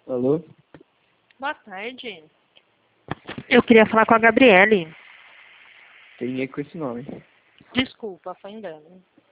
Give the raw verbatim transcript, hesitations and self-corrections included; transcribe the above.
Alô? Boa tarde. Eu queria falar com a Gabriele. Tem ninguém com esse nome. Desculpa, foi engano.